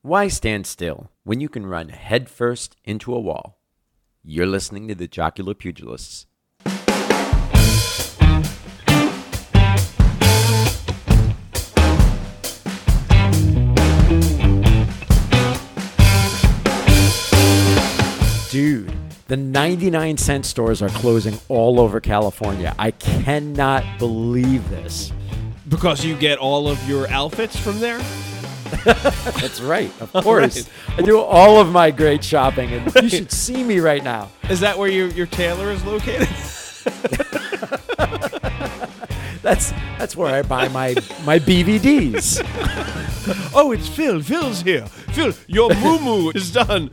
Why stand still when you can run headfirst into a wall? You're listening to the Jocular Pugilists. Dude, the 99-cent stores are closing all over California. I cannot believe this. Because you get all of your outfits from there? That's right, of course. Right. I do all of my great shopping, and you should see me right now. Is that where your tailor is located? That's where I buy my BVDs. Oh, it's Phil. Phil's here. Phil, your moo-moo is done.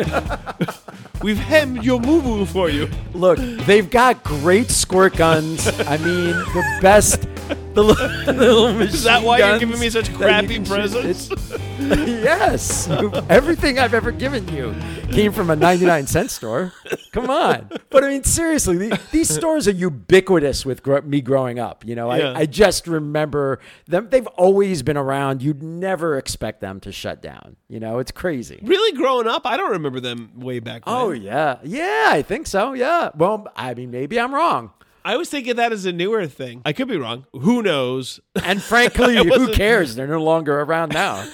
We've hemmed your moo-moo for you. Look, they've got great squirt guns. I mean, the best... The little machine Is that why you're giving me such crappy you presents? Yes. Everything I've ever given you came from a 99-cent store. Come on. But I mean, seriously, these stores are ubiquitous with me growing up. You know, Yeah. I just remember them. They've always been around. You'd never expect them to shut down. You know, it's crazy. Really, growing up, I don't remember them way back then. Oh, yeah. Yeah, I think so. Yeah. Well, I mean, maybe I'm wrong. I was thinking that as a newer thing. I could be wrong. Who knows? And frankly, who cares? They're no longer around now.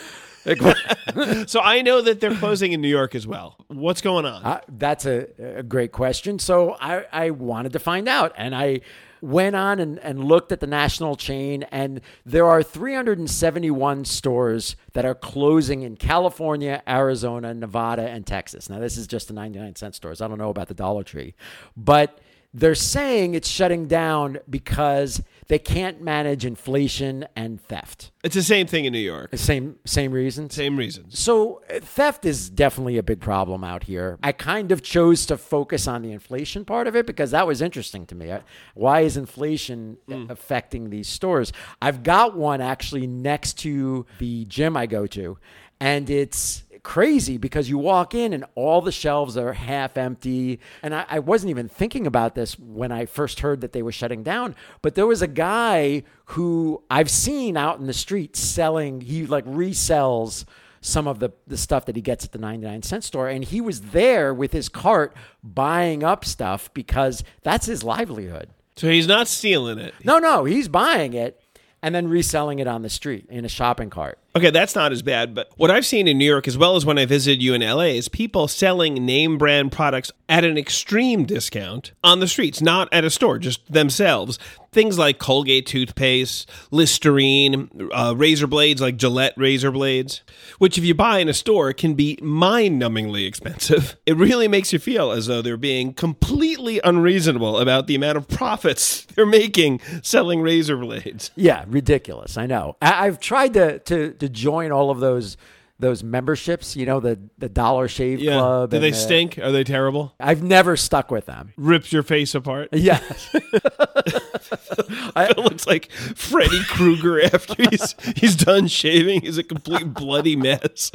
So I know that they're closing in New York as well. What's going on? That's a great question. So I wanted to find out. And I went on and looked at the national chain. And there are 371 stores that are closing in California, Arizona, Nevada, and Texas. Now, this is just the 99-cent stores. I don't know about the Dollar Tree. But they're saying it's shutting down because they can't manage inflation and theft. It's the same thing in New York. Same reasons? Same reasons. So theft is definitely a big problem out here. I kind of chose to focus on the inflation part of it because that was interesting to me. Why is inflation affecting these stores? I've got one actually next to the gym I go to, and it's crazy because you walk in and all the shelves are half empty. And I wasn't even thinking about this when I first heard that they were shutting down. But there was a guy who I've seen out in the street selling, he like resells some of the stuff that he gets at the 99-cent store. And he was there with his cart buying up stuff because that's his livelihood. So he's not stealing it. No, he's buying it and then reselling it on the street in a shopping cart. Okay, that's not as bad, but what I've seen in New York, as well as when I visited you in LA, is people selling name brand products at an extreme discount on the streets, not at a store, just themselves. Things like Colgate toothpaste, Listerine, razor blades like Gillette razor blades, which if you buy in a store can be mind-numbingly expensive. It really makes you feel as though they're being completely unreasonable about the amount of profits they're making selling razor blades. Yeah, ridiculous. I know. I've tried to join all of those memberships, you know, the Dollar Shave Club. Do they stink? Are they terrible? I've never stuck with them. Rips your face apart? Yeah. It looks like Freddy Krueger after he's done shaving. He's a complete bloody mess.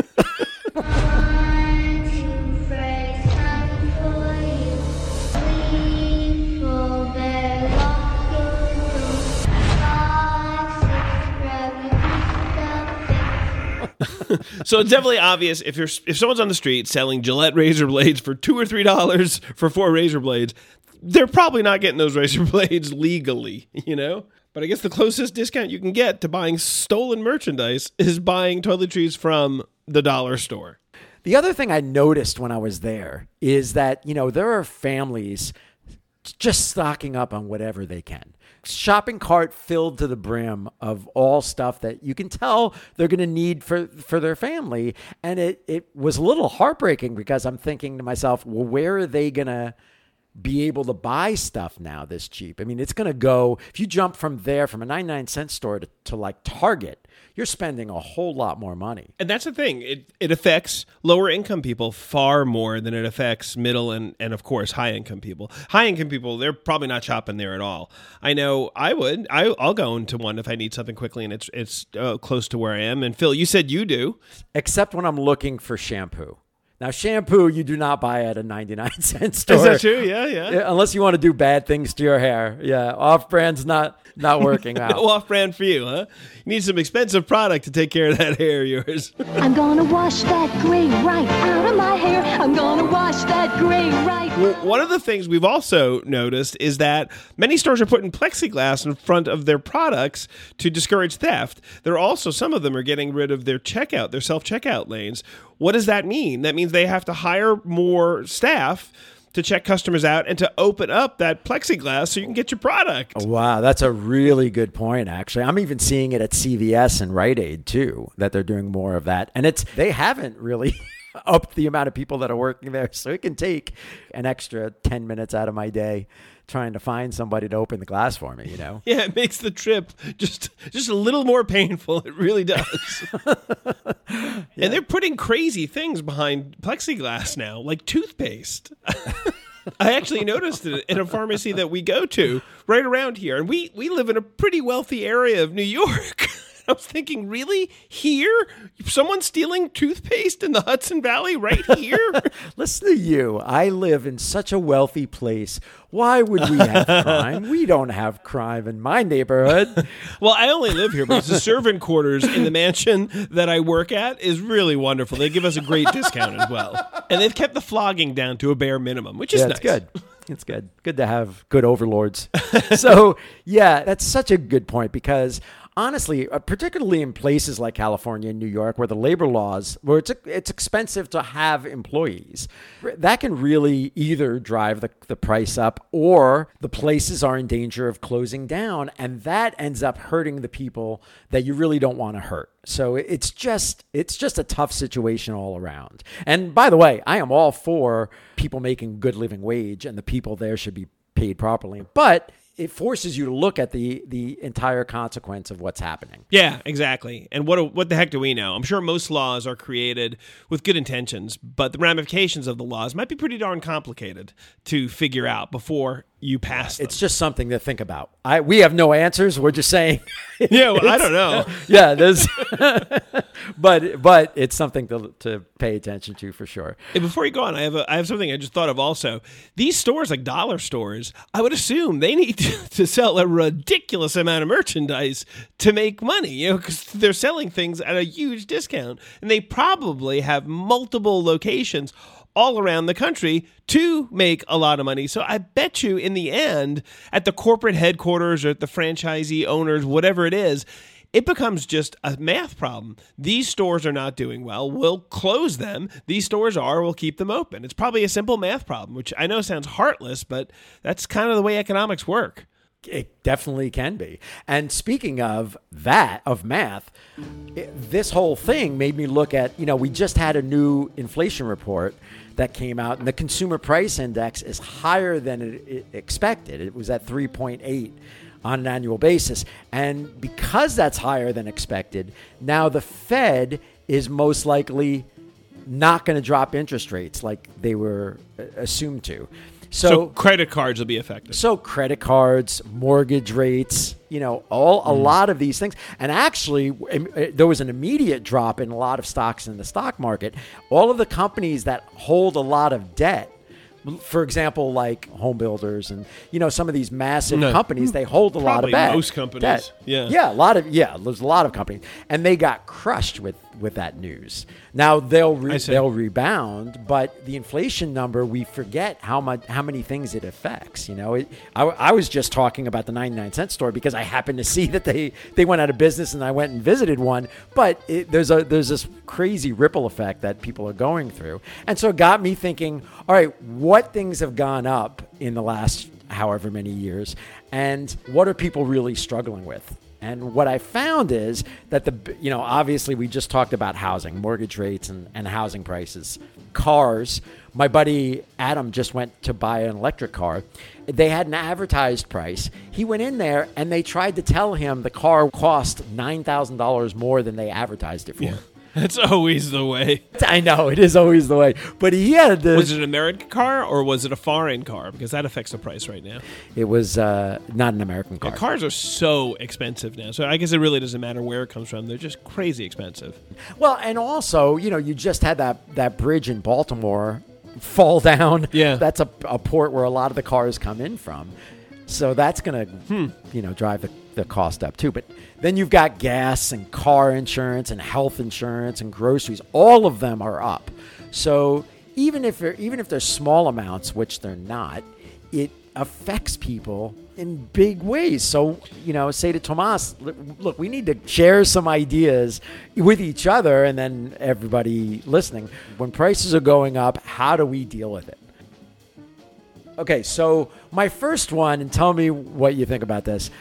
So it's definitely obvious if someone's on the street selling Gillette razor blades for $2 or $3 for 4 razor blades, they're probably not getting those razor blades legally, you know? But I guess the closest discount you can get to buying stolen merchandise is buying toiletries from the dollar store. The other thing I noticed when I was there is that, you know, there are families just stocking up on whatever they can. Shopping cart filled to the brim of all stuff that you can tell they're going to need for their family. And it was a little heartbreaking because I'm thinking to myself, well, where are they going to be able to buy stuff now this cheap? I mean, it's going to go, if you jump from there, from a 99-cent store to like Target, you're spending a whole lot more money. And that's the thing. It affects lower income people far more than it affects middle and of course, high income people. High income people, they're probably not shopping there at all. I know I would. I'll go into one if I need something quickly and it's close to where I am. And Phil, you said you do. Except when I'm looking for shampoo. Now, shampoo you do not buy at a 99-cent store. Is that true? Yeah. Unless you want to do bad things to your hair. Yeah, off-brand's not working out. No off-brand for you, huh? You need some expensive product to take care of that hair of yours. I'm gonna wash that gray right out of my hair. I'm gonna wash that gray right. Well, one of the things we've also noticed is that many stores are putting plexiglass in front of their products to discourage theft. There are also, some of them are getting rid of their self-checkout lanes. What does that mean? That means they have to hire more staff to check customers out and to open up that plexiglass so you can get your product. Wow, that's a really good point, actually. I'm even seeing it at CVS and Rite Aid, too, that they're doing more of that. And they haven't really upped the amount of people that are working there, so it can take an extra 10 minutes out of my day trying to find somebody to open the glass for me, Yeah, it makes the trip just a little more painful. It really does. Yeah. And they're putting crazy things behind plexiglass now, like toothpaste. I actually noticed it in a pharmacy that we go to right around here. And we live in a pretty wealthy area of New York. I was thinking, really? Here? Someone's stealing toothpaste in the Hudson Valley right here? Listen to you. I live in such a wealthy place. Why would we have crime? We don't have crime in my neighborhood. Well, I only live here, but the servant quarters in the mansion that I work at is really wonderful. They give us a great discount as well. And they've kept the flogging down to a bare minimum, which is nice. It's good. It's good. Good to have good overlords. So, yeah, that's such a good point because honestly, particularly in places like California and New York, where the labor laws, where it's expensive to have employees, that can really either drive the price up or the places are in danger of closing down. And that ends up hurting the people that you really don't want to hurt. So it's just a tough situation all around. And by the way, I am all for people making good living wage and the people there should be paid properly. But it forces you to look at the entire consequence of what's happening. Yeah, exactly. And what the heck do we know? I'm sure most laws are created with good intentions, but the ramifications of the laws might be pretty darn complicated to figure out before you pass them. It's just something to think about. We have no answers. We're just saying. Yeah, well, I don't know. Yeah, there's, but it's something to pay attention to for sure. And before you go on, I have something I just thought of also. These stores, like dollar stores, I would assume they need to sell a ridiculous amount of merchandise to make money, because they're selling things at a huge discount, and they probably have multiple locations all around the country to make a lot of money. So I bet you in the end, at the corporate headquarters or at the franchisee owners, whatever it is, it becomes just a math problem. These stores are not doing well. We'll close them. These stores are. We'll keep them open. It's probably a simple math problem, which I know sounds heartless, but that's kind of the way economics work. It definitely can be. And speaking of math, this whole thing made me look at, we just had a new inflation report that came out, and the consumer price index is higher than it expected. It was at 3.8 on an annual basis. And because that's higher than expected, now the Fed is most likely not going to drop interest rates like they were assumed to. So credit cards will be affected. So credit cards, mortgage rates, a lot of these things. And actually, there was an immediate drop in a lot of stocks in the stock market. All of the companies that hold a lot of debt, for example, like home builders and, some of these massive companies, they hold a lot of debt. Most companies. Debt. Yeah. Yeah, there's a lot of companies. And they got crushed with that news. Now they'll rebound, but the inflation number, we forget how many things it affects. I was just talking about the 99-cent store because I happened to see that they went out of business and I went and visited one. But there's this crazy ripple effect that people are going through, and so it got me thinking. All right, what things have gone up in the last however many years, and what are people really struggling with? And what I found is that obviously we just talked about housing, mortgage rates and housing prices, cars. My buddy Adam just went to buy an electric car. They had an advertised price. He went in there and they tried to tell him the car cost $9,000 more than they advertised it for. Yeah. That's always the way. I know, it is always the way. But he had this. Was it an American car or was it a foreign car? Because that affects the price right now. It was not an American car. Yeah, cars are so expensive now. So I guess it really doesn't matter where it comes from. They're just crazy expensive. Well, and also, you just had that bridge in Baltimore fall down. Yeah. That's a port where a lot of the cars come in from. So that's going to, drive the cost up too. But then you've got gas and car insurance and health insurance and groceries. All of them are up. So even if they're small amounts, which they're not, it affects people in big ways. So, say to Tomas, look, we need to share some ideas with each other and then everybody listening. When prices are going up, how do we deal with it? Okay, so my first one, and tell me what you think about this,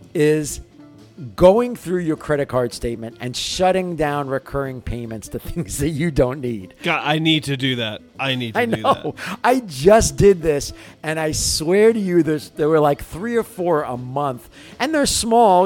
is going through your credit card statement and shutting down recurring payments to things that you don't need. God, I need to do that. I do that. I just did this, and I swear to you, there were like 3 or 4 a month, and they're small,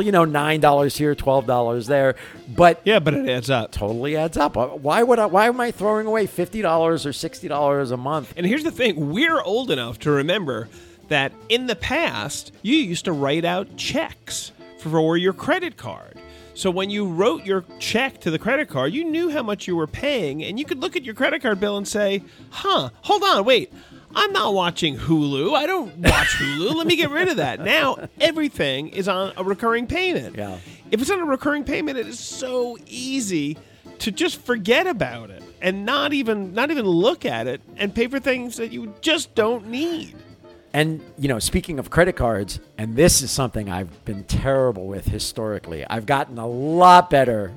$9 here, $12 there, but yeah, but it adds up. Totally adds up. Why am I throwing away $50 or $60 a month? And here's the thing: we're old enough to remember that in the past, you used to write out checks for your credit card. So when you wrote your check to the credit card, you knew how much you were paying, and you could look at your credit card bill and say, hold on, wait, I'm not watching Hulu. I don't watch Hulu. Let me get rid of that. Now, everything is on a recurring payment. Yeah. If it's on a recurring payment, it is so easy to just forget about it and not even look at it and pay for things that you just don't need. And, speaking of credit cards, and this is something I've been terrible with historically. I've gotten a lot better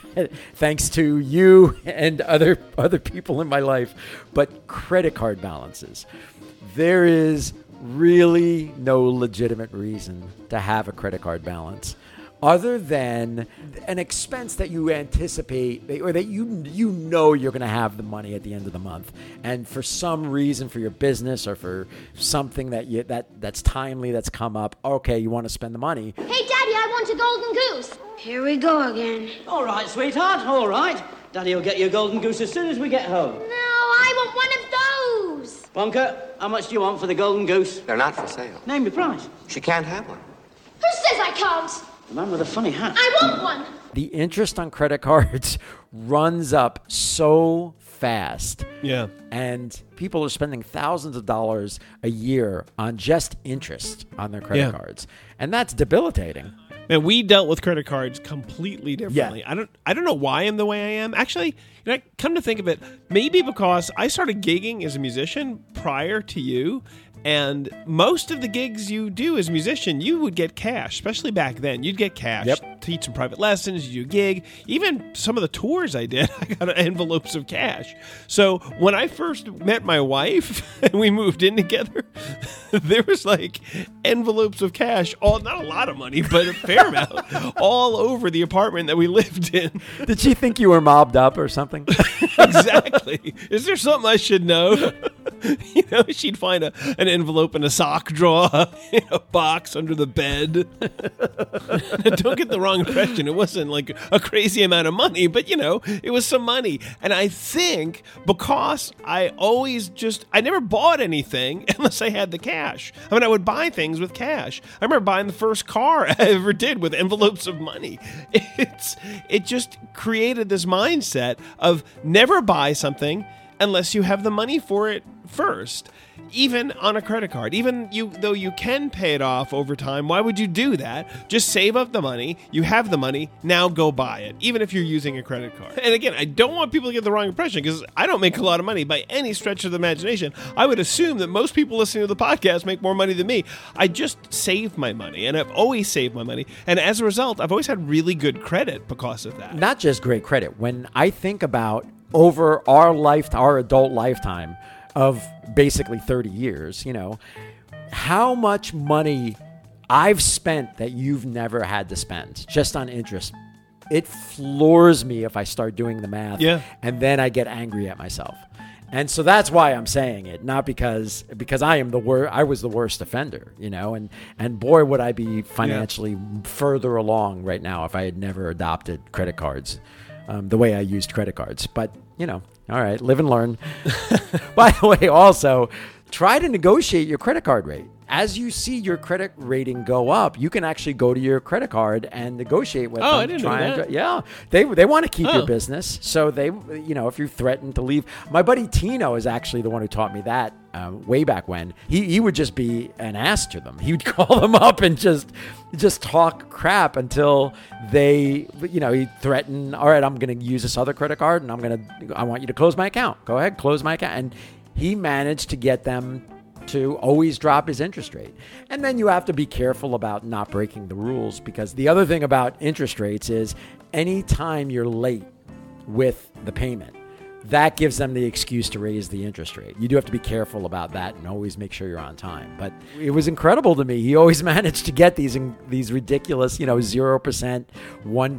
thanks to you and other people in my life. But credit card balances. There is really no legitimate reason to have a credit card balance other than an expense that you anticipate or that you're going to have the money at the end of the month, and for some reason, for your business or for something that's timely that's come up, okay, you want to spend the money. Hey, Daddy, I want a golden goose. Here we go again. All right, sweetheart, all right. Daddy will get you a golden goose as soon as we get home. No, I want one of those. Bonker, how much do you want for the golden goose? They're not for sale. Name your price. She can't have one. Who says I can't? The man with a funny hat. I want one. The interest on credit cards runs up so fast. Yeah. And people are spending thousands of dollars a year on just interest on their credit cards. And that's debilitating. Man, we dealt with credit cards completely differently. Yeah. I don't know why I'm the way I am. Actually, come to think of it, maybe because I started gigging as a musician prior to you. And most of the gigs you do as a musician, you would get cash, especially back then. You'd get cash, teach some private lessons, you do a gig. Even some of the tours I did, I got envelopes of cash. So when I first met my wife and we moved in together, there was like envelopes of cash, not a lot of money, but a fair amount, all over the apartment that we lived in. Did she think you were mobbed up or something? Exactly. Is there something I should know? She'd find an envelope in a sock drawer, in a box under the bed. Don't get the wrong impression. It wasn't like a crazy amount of money, but it was some money. And I think because I never bought anything unless I had the cash. I mean, I would buy things with cash. I remember buying the first car I ever did with envelopes of money. It just created this mindset of never buy something unless you have the money for it first. Even on a credit card, though you can pay it off over time, why would you do that? Just save up the money. You have the money. Now go buy it, even if you're using a credit card. And again, I don't want people to get the wrong impression because I don't make a lot of money by any stretch of the imagination. I would assume that most people listening to the podcast make more money than me. I just save my money, and I've always saved my money. And as a result, I've always had really good credit because of that. Not just great credit. When I think about over our adult lifetime of basically 30 years, how much money I've spent that you've never had to spend just on interest. It floors me if I start doing the math. Yeah. And then I get angry at myself. And so that's why I'm saying it, not because I am I was the worst offender, and boy, would I be financially further along right now if I had never adopted credit cards. the way I used credit cards. But, all right, live and learn. By the way, also, try to negotiate your credit card rate. As you see your credit rating go up, you can actually go to your credit card and negotiate with them. I didn't know that. Yeah, they want to keep your business. So they, if you threaten to leave. My buddy Tino is actually the one who taught me that way back when. He would just be an ass to them. He would call them up and just talk crap until they, he'd threaten, all right, I'm going to use this other credit card and I want you to close my account. Go ahead, close my account. And he managed to get them to always drop his interest rate. And then you have to be careful about not breaking the rules, because the other thing about interest rates is anytime you're late with the payment, that gives them the excuse to raise the interest rate. You do have to be careful about that and always make sure you're on time. But it was incredible to me. He always managed to get these ridiculous, 0%, 1%,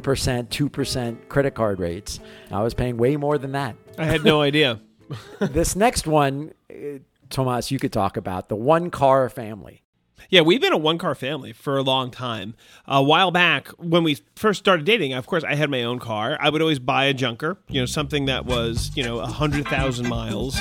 2% credit card rates. I was paying way more than that. I had no idea. This next one, Tomas, you could talk about the one-car family. Yeah, we've been a one-car family for a long time. A while back, when we first started dating, of course, I had my own car. I would always buy a junker, something that was, 100,000 miles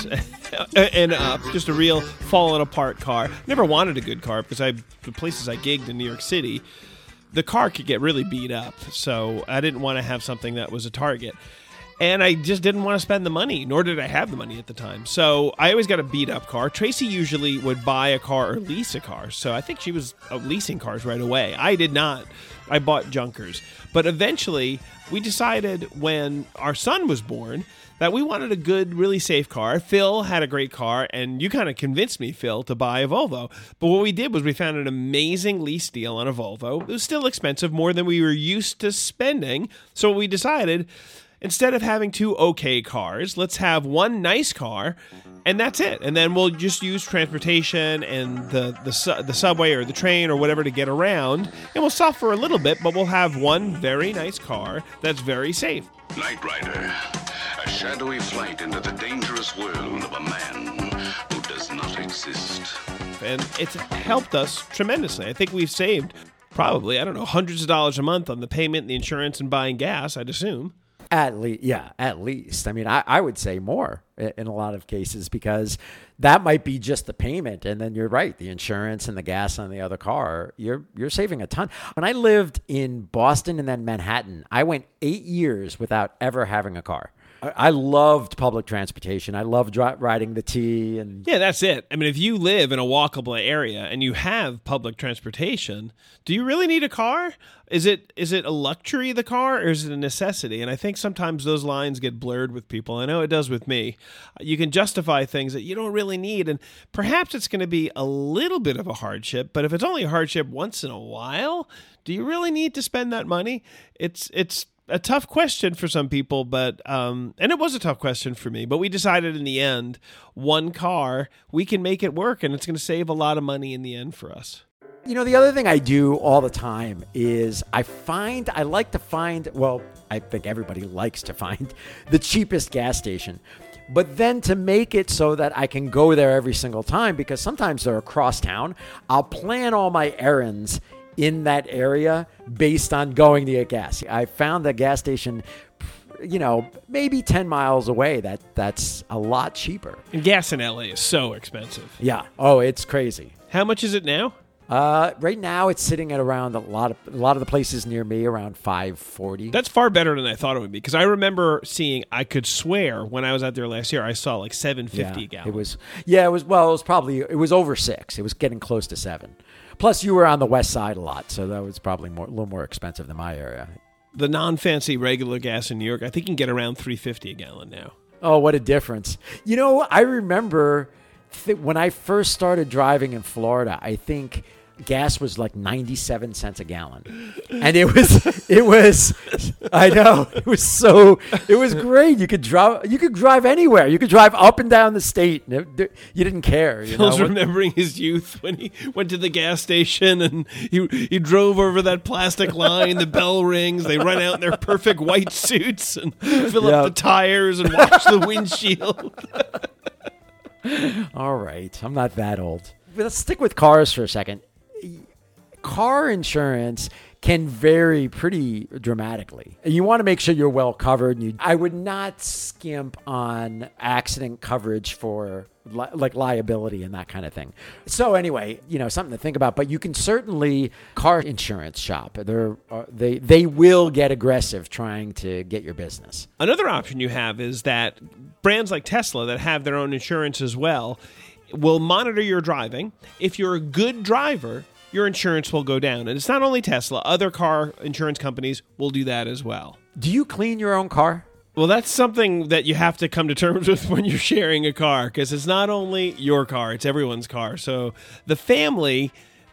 and up, just a real fallen-apart car. Never wanted a good car because the places I gigged in New York City, the car could get really beat up. So I didn't want to have something that was a target. And I just didn't want to spend the money, nor did I have the money at the time. So I always got a beat-up car. Tracy usually would buy a car or lease a car. So I think she was leasing cars right away. I did not. I bought junkers. But eventually, we decided when our son was born that we wanted a good, really safe car. Phil had a great car, and you kind of convinced me, Phil, to buy a Volvo. But what we did was we found an amazing lease deal on a Volvo. It was still expensive, more than we were used to spending. So what we decided, instead of having two okay cars, let's have one nice car, and that's it. And then we'll just use transportation and the subway or the train or whatever to get around, and we'll suffer a little bit, but we'll have one very nice car that's very safe. Knight Rider, a shadowy flight into the dangerous world of a man who does not exist. And it's helped us tremendously. I think we've saved probably, hundreds of dollars a month on the payment, the insurance, and buying gas, I'd assume. At least. I mean, I would say more in a lot of cases, because that might be just the payment. And then you're right, the insurance and the gas on the other car, you're saving a ton. When I lived in Boston and then Manhattan, I went 8 years without ever having a car. I loved public transportation. I loved riding the T. And yeah, that's it. I mean, if you live in a walkable area and you have public transportation, do you really need a car? Is it a luxury, the car, or is it a necessity? And I think sometimes those lines get blurred with people. I know it does with me. You can justify things that you don't really need, and perhaps it's going to be a little bit of a hardship, but if it's only a hardship once in a while, do you really need to spend that money? It's a tough question for some people, but and it was a tough question for me, but we decided in the end, one car, we can make it work, and it's going to save a lot of money in the end for us. The other thing I do all the time is I like to find, well, I think everybody likes to find the cheapest gas station, but then to make it so that I can go there every single time, because sometimes they're across town, I'll plan all my errands in that area based on going to get gas. I found the gas station, maybe 10 miles away. That's a lot cheaper. And gas in LA is so expensive. Yeah. Oh, it's crazy. How much is it now? Right now it's sitting at around a lot of the places near me around $5.40. That's far better than I thought it would be, because I remember seeing, I could swear when I was out there last year, I saw like $7.50 a gallon. It was over $6. It was getting close to $7. Plus, you were on the west side a lot, so that was probably a little more expensive than my area. The non-fancy regular gas in New York, I think you can get around $3.50 a gallon now. Oh, what a difference. I remember when I first started driving in Florida, I think gas was like 97 cents a gallon. And it was I know, it was great. You could drive anywhere. You could drive up and down the state. You didn't care. Phil's remembering his youth when he went to the gas station and he drove over that plastic line, the bell rings, they run out in their perfect white suits and fill up the tires and wash the windshield. All right. I'm not that old. Let's stick with cars for a second. Car insurance can vary pretty dramatically. You want to make sure you're well covered. I would not skimp on accident coverage for like liability and that kind of thing. So anyway, something to think about, but you can certainly car insurance shop. They will get aggressive trying to get your business. Another option you have is that brands like Tesla that have their own insurance as well will monitor your driving. If you're a good driver, your insurance will go down. And it's not only Tesla, other car insurance companies will do that as well. Do you clean your own car? Well, that's something that you have to come to terms with when you're sharing a car, because it's not only your car, it's everyone's car. So the family,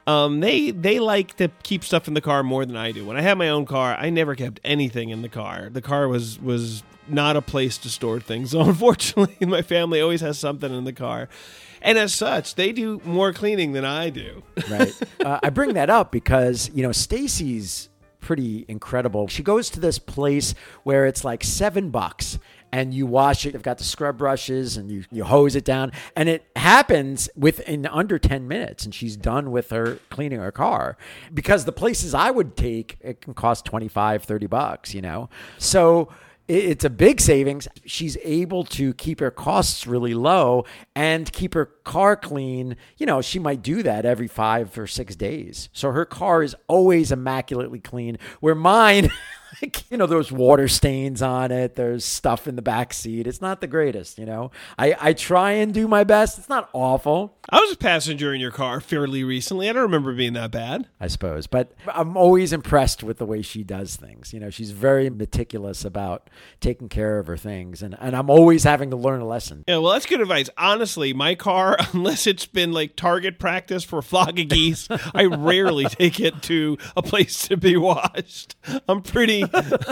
they like to keep stuff in the car more than I do. When I had my own car, I never kept anything in the car. The car was not a place to store things. So unfortunately, my family always has something in the car. And as such, they do more cleaning than I do. Right. I bring that up because, Stacy's pretty incredible. She goes to this place where it's like $7 and you wash it. They've got the scrub brushes and you hose it down, and it happens within under 10 minutes, and she's done with her cleaning her car. Because the places I would take, it can cost $25, $30, So it's a big savings. She's able to keep her costs really low and keep her car clean. She might do that every 5 or 6 days. So her car is always immaculately clean, where mine, there's water stains on it. There's stuff in the back seat. It's not the greatest, I try and do my best. It's not awful. I was a passenger in your car fairly recently. I don't remember being that bad. I suppose. But I'm always impressed with the way she does things. She's very meticulous about taking care of her things. And I'm always having to learn a lesson. Yeah, well, that's good advice. Honestly, my car, unless it's been like target practice for a flock of geese, I rarely take it to a place to be washed. I'm pretty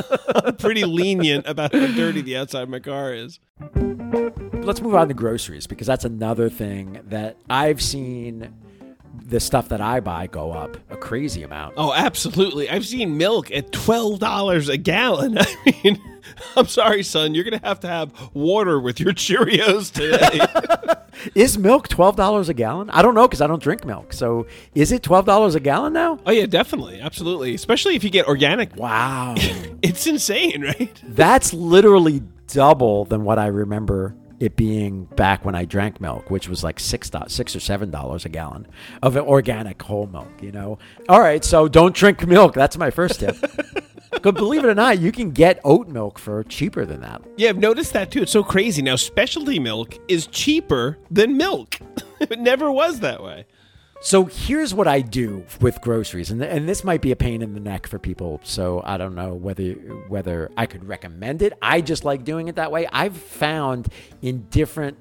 lenient about how dirty the outside of my car is. Let's move on to groceries, because that's another thing that I've seen the stuff that I buy go up a crazy amount. Oh, absolutely. I've seen milk at $12 a gallon. I mean, I'm sorry, son. You're going to have water with your Cheerios today. Is milk $12 a gallon? I don't know, because I don't drink milk. So is it $12 a gallon now? Oh, yeah, definitely. Absolutely. Especially if you get organic. Wow. It's insane, right? That's literally double than what I remember it being back when I drank milk, which was like $6 or $7 a gallon of organic whole milk, All right, so don't drink milk. That's my first tip. But believe it or not, you can get oat milk for cheaper than that. Yeah, I've noticed that too. It's so crazy. Now, specialty milk is cheaper than milk. It never was that way. So here's what I do with groceries, and this might be a pain in the neck for people, so I don't know whether I could recommend it. I just like doing it that way. I've found in different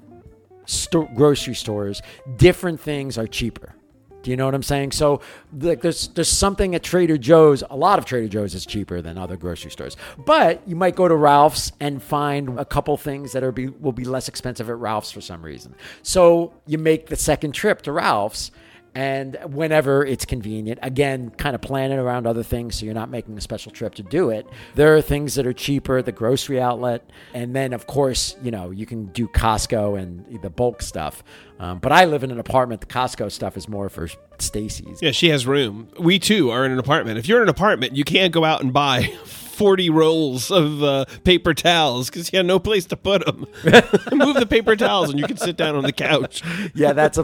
grocery stores, different things are cheaper. Do you know what I'm saying? So there's something at Trader Joe's. A lot of Trader Joe's is cheaper than other grocery stores. But you might go to Ralph's and find a couple things that will be less expensive at Ralph's for some reason. So you make the second trip to Ralph's. And whenever it's convenient, again, kind of plan it around other things so you're not making a special trip to do it. There are things that are cheaper at the grocery outlet. And then, of course, you can do Costco and the bulk stuff. But I live in an apartment. The Costco stuff is more for Stacy's. Yeah, she has room. We, too, are in an apartment. If you're in an apartment, you can't go out and buy 40 rolls of paper towels because you have no place to put them. Move the paper towels and you can sit down on the couch. Yeah, that's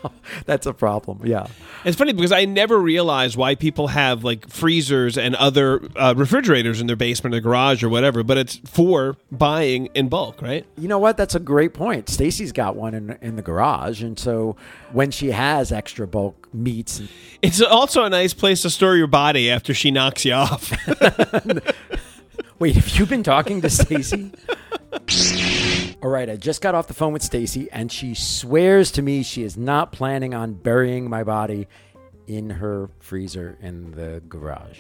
a problem. Yeah. It's funny because I never realized why people have like freezers and other refrigerators in their basement or garage or whatever, but it's for buying in bulk, right? You know what? That's a great point. Stacy's got one in the garage, and so when she has extra bulk meats, it's also a nice place to store your body after she knocks you off. Wait, have you been talking to Stacy? All right, I just got off the phone with Stacy, and she swears to me she is not planning on burying my body in her freezer in the garage.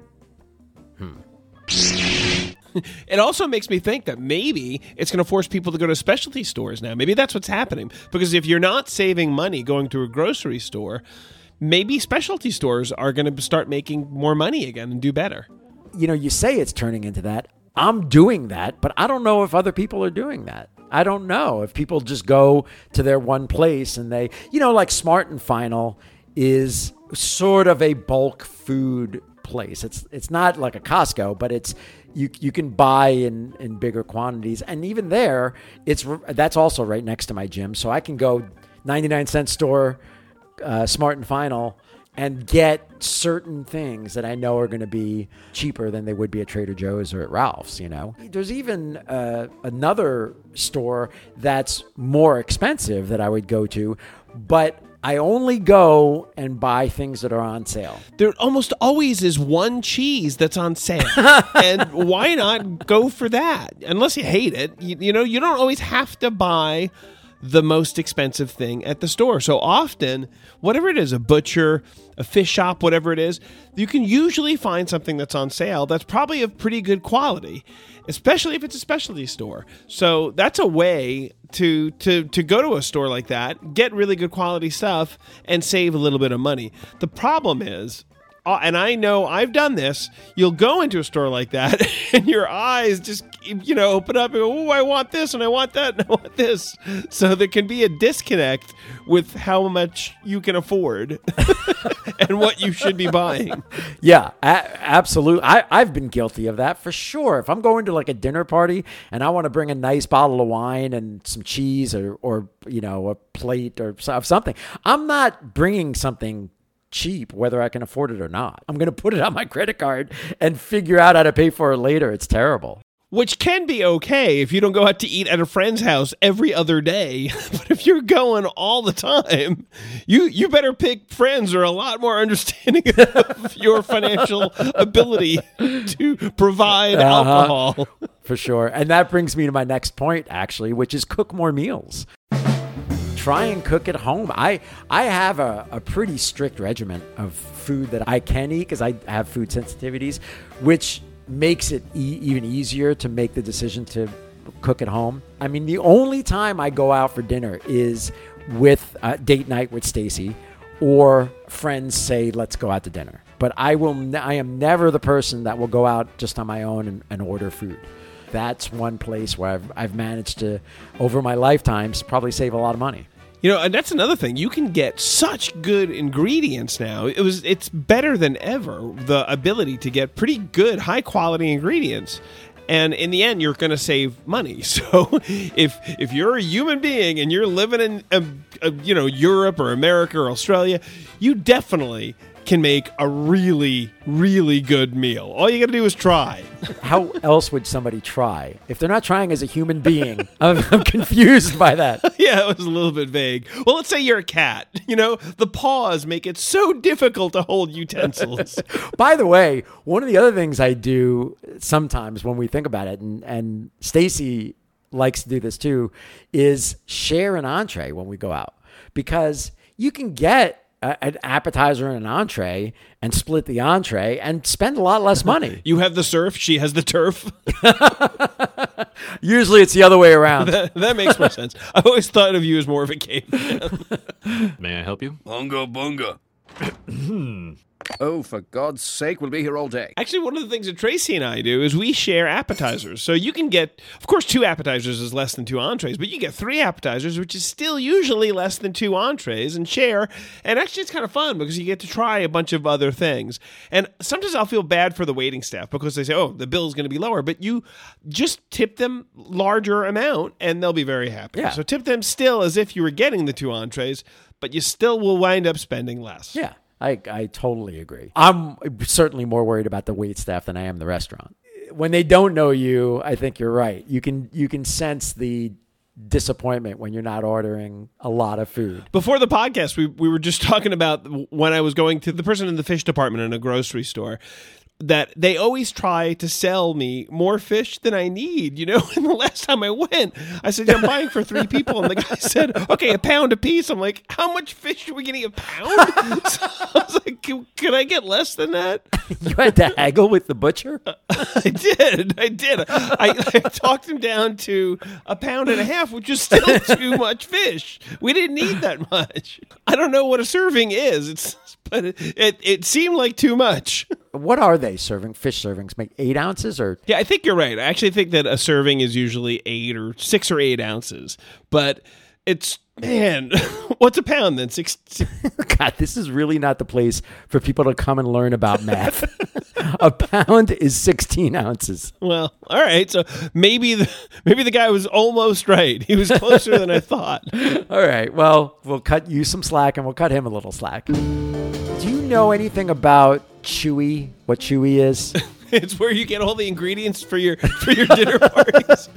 It also makes me think that maybe it's going to force people to go to specialty stores now. Maybe that's what's happening. Because if you're not saving money going to a grocery store, maybe specialty stores are going to start making more money again and do better. You say it's turning into that. I'm doing that, but I don't know if other people are doing that. I don't know if people just go to their one place and they, like Smart and Final is sort of a bulk food place. It's not like a Costco, but it's you can buy in bigger quantities, and even there, that's also right next to my gym, so I can go 99-cent store, Smart and Final, and get certain things that I know are going to be cheaper than they would be at Trader Joe's or at Ralph's, you know. There's even another store that's more expensive that I would go to, but I only go and buy things that are on sale. There almost always is one cheese that's on sale. And why not go for that? Unless you hate it. You know, you don't always have to buy the most expensive thing at the store. So often, whatever it is, a butcher, a fish shop, whatever it is, you can usually find something that's on sale that's probably of pretty good quality, especially if it's a specialty store. So that's a way to go to a store like that, get really good quality stuff, and save a little bit of money. The problem is, and I know I've done this, you'll go into a store like that and your eyes just, open up and go, oh, I want this and I want that and I want this. So there can be a disconnect with how much you can afford and what you should be buying. Yeah, absolutely. I've been guilty of that for sure. If I'm going to like a dinner party and I want to bring a nice bottle of wine and some cheese or a plate or something, I'm not bringing something cheap, whether I can afford it or not. I'm going to put it on my credit card and figure out how to pay for it later. It's terrible. Which can be okay if you don't go out to eat at a friend's house every other day. But if you're going all the time, you better pick friends who are a lot more understanding of your financial ability to provide alcohol. For sure. And that brings me to my next point, actually, which is cook more meals. Try and cook at home. I have a pretty strict regimen of food that I can eat because I have food sensitivities, which makes it even easier to make the decision to cook at home. I mean, the only time I go out for dinner is with date night with Stacy, or friends say, let's go out to dinner. But I am never the person that will go out just on my own and order food. That's one place where I've managed to, over my lifetimes, probably save a lot of money. And that's another thing. You can get such good ingredients now. It's better than ever, the ability to get pretty good, high-quality ingredients. And in the end, you're going to save money. So if you're a human being and you're living in Europe or America or Australia, you definitely can make a really, really good meal. All you got to do is try. How else would somebody try? If they're not trying as a human being, I'm confused by that. Yeah, it was a little bit vague. Well, let's say you're a cat. The paws make it so difficult to hold utensils. By the way, one of the other things I do sometimes when we think about it, and Stacy likes to do this too, is share an entree when we go out. Because you can get an appetizer and an entree and split the entree and spend a lot less money. You have the surf, she has the turf. Usually it's the other way around. That makes more sense. I've always thought of you as more of a caveman. May I help you? Bunga bunga. Oh, for God's sake, we'll be here all day. Actually, one of the things that Tracy and I do is we share appetizers. So you can get, of course, 2 appetizers is less than 2 entrees, but you get 3 appetizers, which is still usually less than 2 entrees, and share. And actually, it's kind of fun because you get to try a bunch of other things. And sometimes I'll feel bad for the waiting staff because they say, oh, the bill's going to be lower, but you just tip them larger amount and they'll be very happy. Yeah. So tip them still as if you were getting the 2 entrees, but you still will wind up spending less. Yeah. I totally agree. I'm certainly more worried about the wait staff than I am the restaurant. When they don't know you, I think you're right. You can sense the disappointment when you're not ordering a lot of food. Before the podcast, we were just talking about when I was going to the person in the fish department in a grocery store, that they always try to sell me more fish than I need, And the last time I went, I said, I'm buying for 3 people. And the guy said, okay, a pound a piece. I'm like, how much fish are we getting a pound? So I was like, can I get less than that? You had to haggle with the butcher? I did. I talked him down to a pound and a half, which is still too much fish. We didn't need that much. I don't know what a serving is. But it seemed like too much. What are they serving? Fish servings make 8 ounces or? Yeah, I think you're right. I actually think that a serving is usually 6 or 8 ounces. But it's, man, what's a pound then? 6. God, this is really not the place for people to come and learn about math. A pound is 16 ounces. Well, all right. So maybe the guy was almost right. He was closer than I thought. All right. Well, we'll cut you some slack and we'll cut him a little slack. Do you know anything about Chewy? What Chewy is? It's where you get all the ingredients for your dinner parties.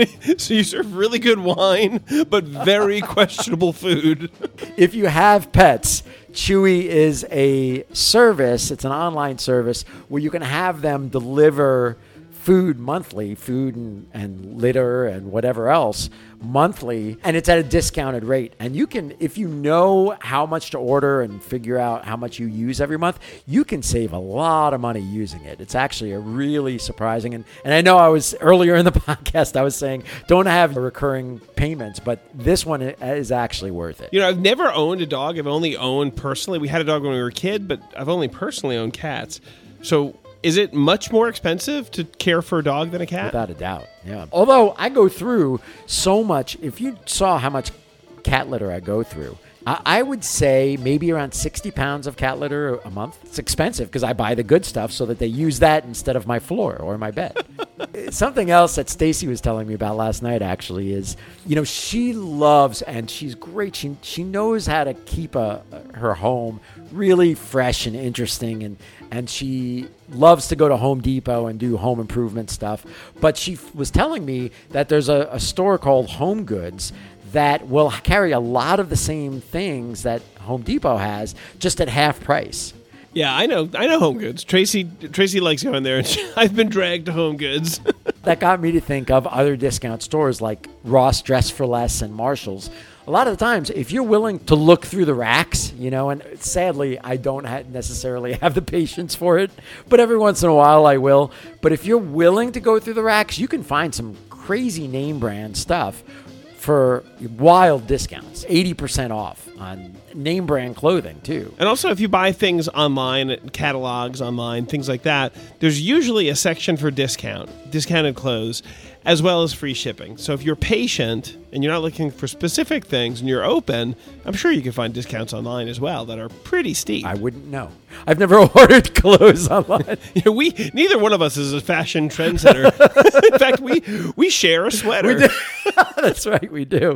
So you serve really good wine, but very questionable food. If you have pets, Chewy is a service. It's an online service where you can have them deliver food monthly, food and litter and whatever else monthly, and it's at a discounted rate. And you can, if you know how much to order and figure out how much you use every month, you can save a lot of money using it. It's actually a really surprising, and I know I was earlier in the podcast, I was saying don't have recurring payments, but this one is actually worth it. You know, I've never owned a dog. I've only owned personally. We had a dog when we were a kid, but I've only personally owned cats. So is it much more expensive to care for a dog than a cat? Without a doubt, yeah. Although I go through so much, if you saw how much cat litter I go through, I would say maybe around 60 pounds of cat litter a month. It's expensive because I buy the good stuff so that they use that instead of my floor or my bed. Something else that Stacy was telling me about last night actually is, you know, she loves, and she's great. She knows how to keep her home really fresh and interesting, and she loves to go to Home Depot and do home improvement stuff. But she was telling me that there's a store called Home Goods that will carry a lot of the same things that Home Depot has, just at half price. Yeah, I know Home Goods. Tracy likes going there, and I've been dragged to Home Goods. That got me to think of other discount stores like Ross Dress for Less and Marshall's. A lot of the times, if you're willing to look through the racks, you know, and sadly, I don't necessarily have the patience for it, but every once in a while I will. But if you're willing to go through the racks, you can find some crazy name brand stuff for wild discounts, 80% off on name brand clothing too. And also, if you buy things online, catalogs online, things like that, there's usually a section for discounted clothes, as well as free shipping. So if you're patient and you're not looking for specific things and you're open, I'm sure you can find discounts online as well that are pretty steep. I wouldn't know. I've never ordered clothes online. Yeah, neither one of us is a fashion trendsetter. In fact, we share a sweater. We do. That's right, we do.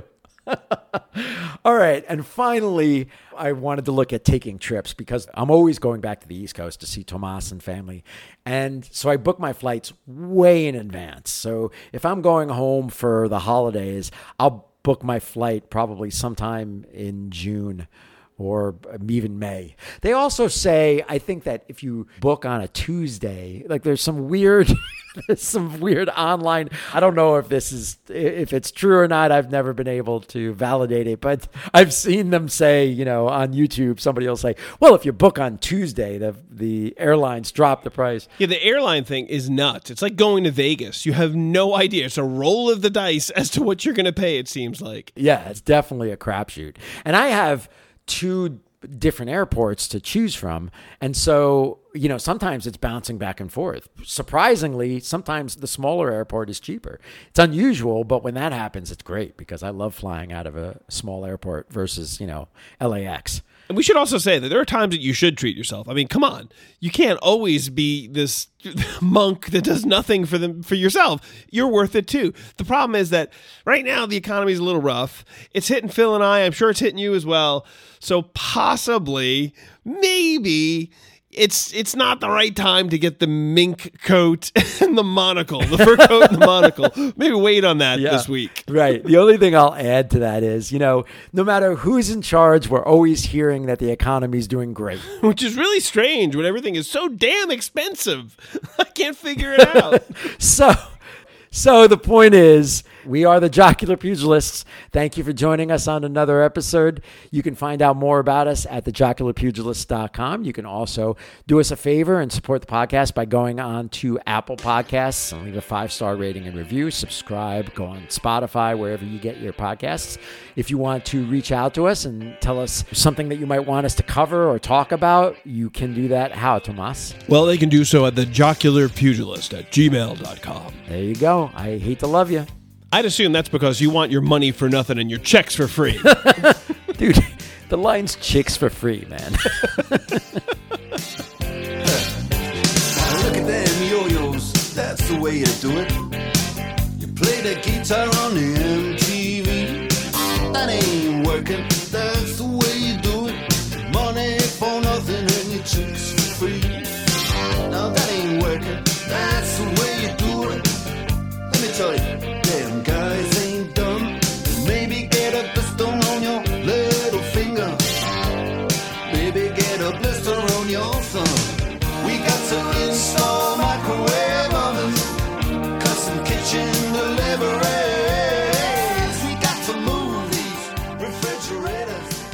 All right. And finally, I wanted to look at taking trips because I'm always going back to the East Coast to see Tomas and family. And so I book my flights way in advance. So if I'm going home for the holidays, I'll book my flight probably sometime in June or even May. They also say, I think that if you book on a Tuesday, like there's some weird online, I don't know if it's true or not. I've never been able to validate it, but I've seen them say, you know, on YouTube, somebody will say, well, if you book on Tuesday, the airlines drop the price. Yeah, the airline thing is nuts. It's like going to Vegas. You have no idea. It's a roll of the dice as to what you're going to pay, it seems like. Yeah, it's definitely a crapshoot. And I have 2 different airports to choose from. And so, you know, sometimes it's bouncing back and forth. Surprisingly, sometimes the smaller airport is cheaper. It's unusual, but when that happens, it's great because I love flying out of a small airport versus, you know, LAX. And we should also say that there are times that you should treat yourself. I mean, come on. You can't always be this monk that does nothing for yourself. You're worth it too. The problem is that right now the economy is a little rough. It's hitting Phil and I. I'm sure it's hitting you as well. So possibly, maybe it's not the right time to get the mink coat and the monocle, the fur coat and the monocle. Maybe wait on that this week. Right. The only thing I'll add to that is, you know, no matter who's in charge, we're always hearing that the economy is doing great. Which is really strange when everything is so damn expensive. I can't figure it out. So the point is, we are the Jocular Pugilists. Thank you for joining us on another episode. You can find out more about us at thejocularpugilists.com. You can also do us a favor and support the podcast by going on to Apple Podcasts and leave a 5-star rating and review. Subscribe, go on Spotify, wherever you get your podcasts. If you want to reach out to us and tell us something that you might want us to cover or talk about, you can do that. How, Tomas? Well, they can do so at thejocularpugilist@gmail.com. There you go. I hate to love you. I'd assume that's because you want your money for nothing and your checks for free. Dude, the line's chicks for free, man. the way you do it. You play the guitar on the MTV. That ain't working, that's the way you do it. Money for nothing and your chicks for free. Now that ain't working, that's the way you do it. Let me tell you, damn guys ain't dumb. Maybe get a blister on your little finger. Maybe get a blister on your thumb. We got to install microwave ovens, custom kitchen deliveries. We got to move these refrigerators.